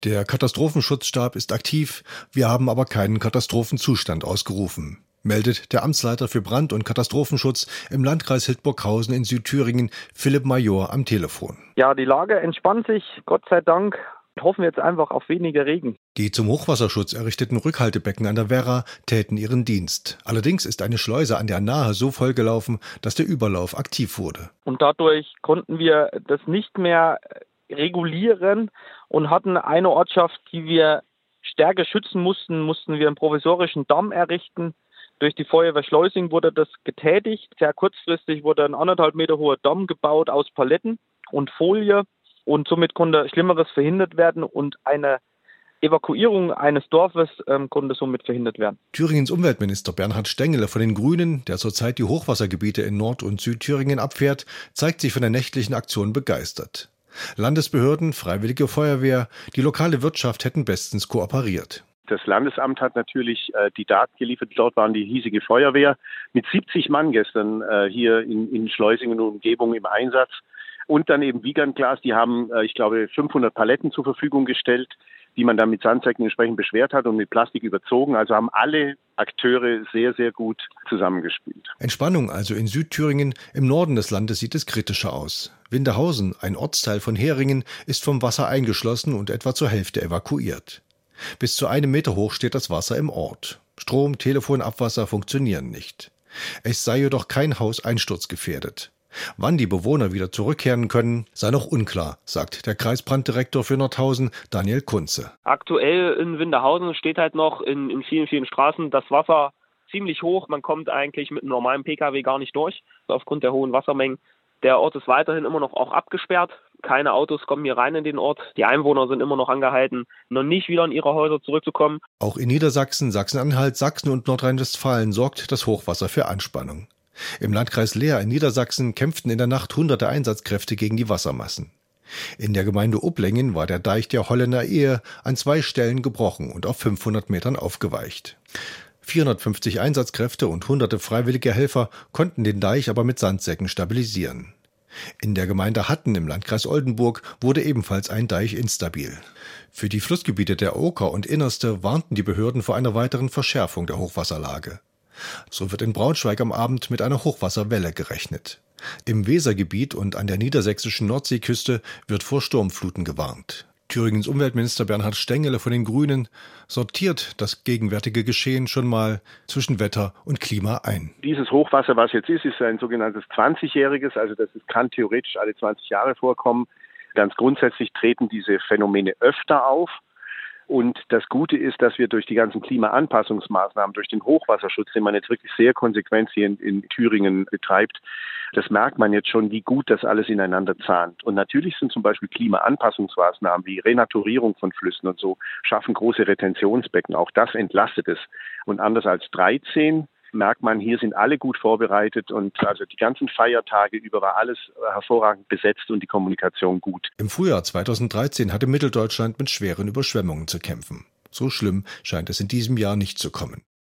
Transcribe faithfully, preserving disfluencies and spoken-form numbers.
Der Katastrophenschutzstab ist aktiv, wir haben aber keinen Katastrophenzustand ausgerufen, meldet der Amtsleiter für Brand- und Katastrophenschutz im Landkreis Hildburghausen in Südthüringen, Philipp Major, am Telefon. Ja, die Lage entspannt sich, Gott sei Dank. Hoffen wir jetzt einfach auf weniger Regen. Die zum Hochwasserschutz errichteten Rückhaltebecken an der Werra täten ihren Dienst. Allerdings ist eine Schleuse an der Nahe so vollgelaufen, dass der Überlauf aktiv wurde. Und dadurch konnten wir das nicht mehr regulieren und hatten eine Ortschaft, die wir stärker schützen mussten, mussten wir einen provisorischen Damm errichten. Durch die Feuerwehr Schleusing wurde das getätigt. Sehr kurzfristig wurde ein anderthalb Meter hoher Damm gebaut aus Paletten und Folie. Und somit konnte Schlimmeres verhindert werden und eine Evakuierung eines Dorfes ähm, konnte somit verhindert werden. Thüringens Umweltminister Bernhard Stengele von den Grünen, der zurzeit die Hochwassergebiete in Nord- und Südthüringen abfährt, zeigt sich von der nächtlichen Aktion begeistert. Landesbehörden, Freiwillige Feuerwehr, die lokale Wirtschaft hätten bestens kooperiert. Das Landesamt hat natürlich äh, die Daten geliefert. Dort waren die hiesige Feuerwehr mit siebzig Mann gestern äh, hier in, in Schleusingen und Umgebung im Einsatz. Und dann eben Wiegandglas, die haben, äh, ich glaube, fünfhundert Paletten zur Verfügung gestellt, die man dann mit Sandsäcken entsprechend beschwert hat und mit Plastik überzogen. Also haben alle Akteure sehr, sehr gut zusammengespielt. Entspannung also in Südthüringen. Im Norden des Landes sieht es kritischer aus. Windehausen, ein Ortsteil von Heringen, ist vom Wasser eingeschlossen und etwa zur Hälfte evakuiert. Bis zu einem Meter hoch steht das Wasser im Ort. Strom, Telefon, Abwasser funktionieren nicht. Es sei jedoch kein Haus einsturzgefährdet. Wann die Bewohner wieder zurückkehren können, sei noch unklar, sagt der Kreisbranddirektor für Nordhausen, Daniel Kunze. Aktuell in Windehausen steht halt noch in, in vielen, vielen Straßen das Wasser ziemlich hoch. Man kommt eigentlich mit einem normalen Pkw gar nicht durch, aufgrund der hohen Wassermengen. Der Ort ist weiterhin immer noch auch abgesperrt. Keine Autos kommen hier rein in den Ort. Die Einwohner sind immer noch angehalten, noch nicht wieder in ihre Häuser zurückzukommen. Auch in Niedersachsen, Sachsen-Anhalt, Sachsen und Nordrhein-Westfalen sorgt das Hochwasser für Anspannung. Im Landkreis Leer in Niedersachsen kämpften in der Nacht hunderte Einsatzkräfte gegen die Wassermassen. In der Gemeinde Uplengen war der Deich der Holländer Ehe an zwei Stellen gebrochen und auf fünfhundert Metern aufgeweicht. vierhundertfünfzig Einsatzkräfte und hunderte freiwillige Helfer konnten den Deich aber mit Sandsäcken stabilisieren. In der Gemeinde Hatten im Landkreis Oldenburg wurde ebenfalls ein Deich instabil. Für die Flussgebiete der Oker und Innerste warnten die Behörden vor einer weiteren Verschärfung der Hochwasserlage. So wird in Braunschweig am Abend mit einer Hochwasserwelle gerechnet. Im Wesergebiet und an der niedersächsischen Nordseeküste wird vor Sturmfluten gewarnt. Thüringens Umweltminister Bernhard Stengele von den Grünen sortiert das gegenwärtige Geschehen schon mal zwischen Wetter und Klima ein. Dieses Hochwasser, was jetzt ist, ist ein sogenanntes zwanzigjähriges, also das kann theoretisch alle zwanzig Jahre vorkommen. Ganz grundsätzlich treten diese Phänomene öfter auf. Und das Gute ist, dass wir durch die ganzen Klimaanpassungsmaßnahmen, durch den Hochwasserschutz, den man jetzt wirklich sehr konsequent hier in, in Thüringen betreibt, das merkt man jetzt schon, wie gut das alles ineinander zahnt. Und natürlich sind zum Beispiel Klimaanpassungsmaßnahmen wie Renaturierung von Flüssen und so, schaffen große Retentionsbecken. Auch das entlastet es. Und anders als dreizehn merkt man, hier sind alle gut vorbereitet und also die ganzen Feiertage über war alles hervorragend besetzt und die Kommunikation gut. Im Frühjahr zweitausenddreizehn hatte Mitteldeutschland mit schweren Überschwemmungen zu kämpfen. So schlimm scheint es in diesem Jahr nicht zu kommen.